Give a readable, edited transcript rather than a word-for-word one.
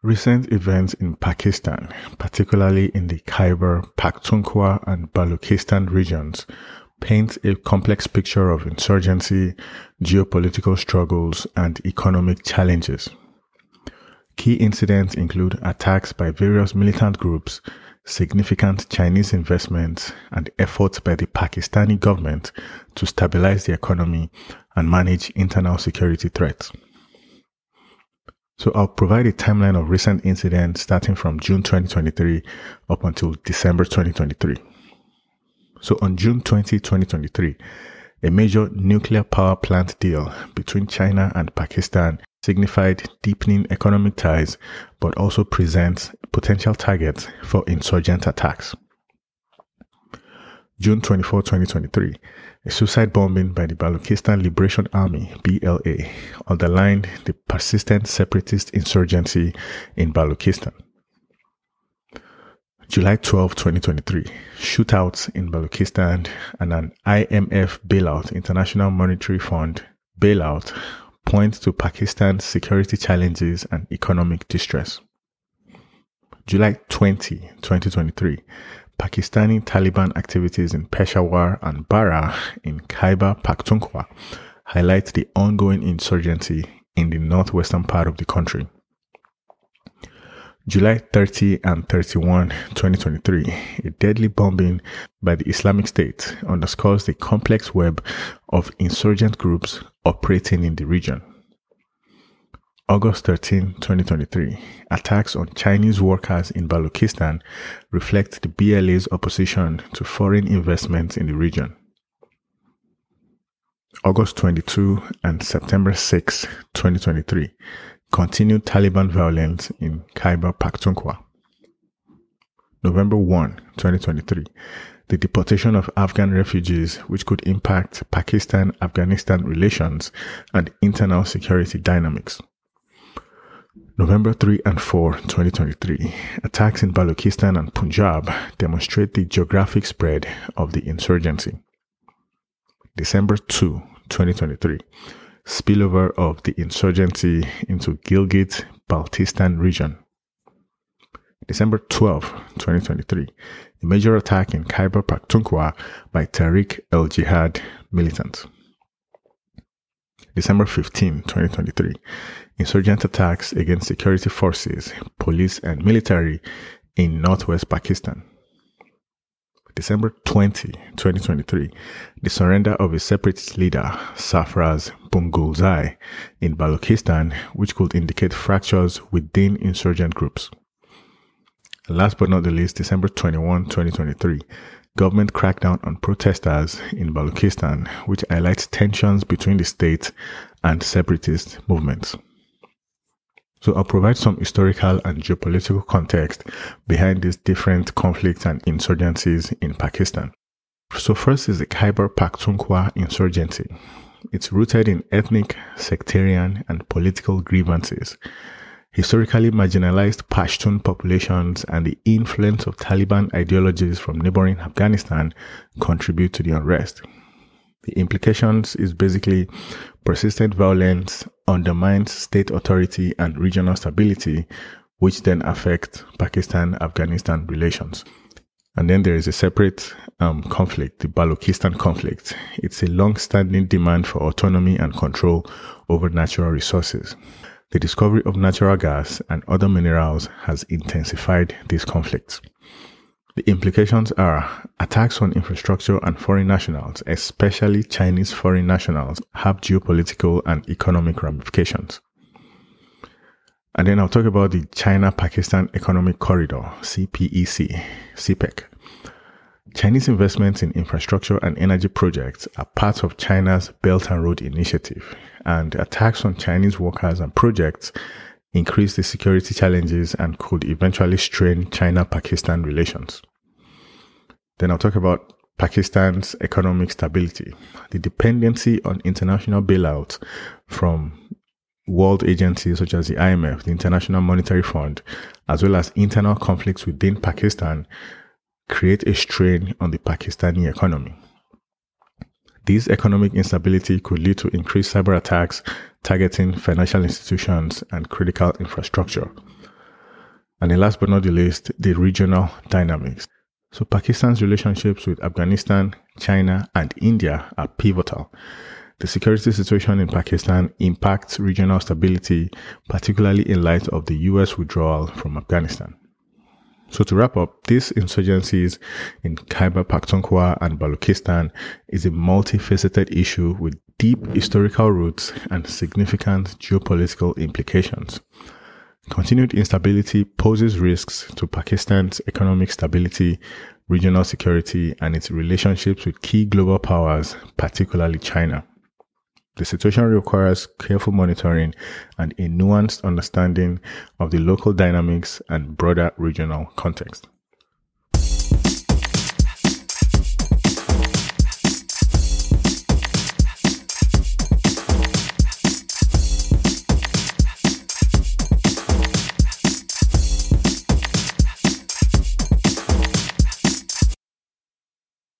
Recent events in Pakistan, particularly in the Khyber Pakhtunkhwa and Balochistan regions, paint a complex picture of insurgency, geopolitical struggles, and economic challenges. Key incidents include attacks by various militant groups, significant Chinese investments, and efforts by the Pakistani government to stabilize the economy and manage internal security threats. So I'll provide a timeline of recent incidents starting from June 2023 up until December 2023. So on June 20, 2023, a major nuclear power plant deal between China and Pakistan signified deepening economic ties, but also presents potential targets for insurgent attacks. June 24, 2023, a suicide bombing by the Balochistan Liberation Army, BLA, underlined the persistent separatist insurgency in Balochistan. July 12, 2023, shootouts in Balochistan and an IMF bailout, International Monetary Fund bailout, point to Pakistan's security challenges and economic distress. July 20, 2023, Pakistani Taliban activities in Peshawar and Bara in Khyber Pakhtunkhwa highlight the ongoing insurgency in the northwestern part of the country. July 30 and 31, 2023, a deadly bombing by the Islamic State underscores the complex web of insurgent groups operating in the region. August 13, 2023, attacks on Chinese workers in Balochistan reflect the BLA's opposition to foreign investments in the region. August 22 and September 6, 2023, continued Taliban violence in Khyber Pakhtunkhwa. November 1, 2023, the deportation of Afghan refugees, which could impact Pakistan-Afghanistan relations and internal security dynamics. November 3 and 4, 2023, attacks in Balochistan and Punjab demonstrate the geographic spread of the insurgency. December 2, 2023, spillover of the insurgency into Gilgit-Baltistan region. December 12, 2023, a major attack in Khyber Pakhtunkhwa by Tehrik-e-Jihad militants. December 15, 2023, insurgent attacks against security forces, police and military in northwest Pakistan. December 20, 2023, the surrender of a separatist leader, Sarfraz Bungulzai, in Balochistan, which could indicate fractures within insurgent groups. Last but not the least, December 21, 2023, government crackdown on protesters in Balochistan, which highlights tensions between the state and separatist movements. So I'll provide some historical and geopolitical context behind these different conflicts and insurgencies in Pakistan. So first is the Khyber Pakhtunkhwa insurgency. It's rooted in ethnic, sectarian, and political grievances. Historically marginalized Pashtun populations and the influence of Taliban ideologies from neighboring Afghanistan contribute to the unrest. The implications is basically persistent violence undermines state authority and regional stability, which then affect Pakistan-Afghanistan relations. And then there is a separate conflict, the Balochistan conflict. It's a long-standing demand for autonomy and control over natural resources. The discovery of natural gas and other minerals has intensified these conflicts. The implications are attacks on infrastructure and foreign nationals, especially Chinese foreign nationals, have geopolitical and economic ramifications. And then I'll talk about the China-Pakistan Economic Corridor, CPEC. Chinese investments in infrastructure and energy projects are part of China's Belt and Road Initiative, and attacks on Chinese workers and projects increase the security challenges and could eventually strain China-Pakistan relations. Then I'll talk about Pakistan's economic stability, the dependency on international bailouts from world agencies such as the IMF, the International Monetary Fund, as well as internal conflicts within Pakistan, create a strain on the Pakistani economy. This economic instability could lead to increased cyber attacks targeting financial institutions and critical infrastructure. And then last but not the least, the regional dynamics. So Pakistan's relationships with Afghanistan, China, and India are pivotal. The security situation in Pakistan impacts regional stability, particularly in light of the US withdrawal from Afghanistan. So to wrap up, these insurgencies in Khyber Pakhtunkhwa and Balochistan is a multifaceted issue with deep historical roots and significant geopolitical implications. Continued instability poses risks to Pakistan's economic stability, regional security, and its relationships with key global powers, particularly China. The situation requires careful monitoring and a nuanced understanding of the local dynamics and broader regional context.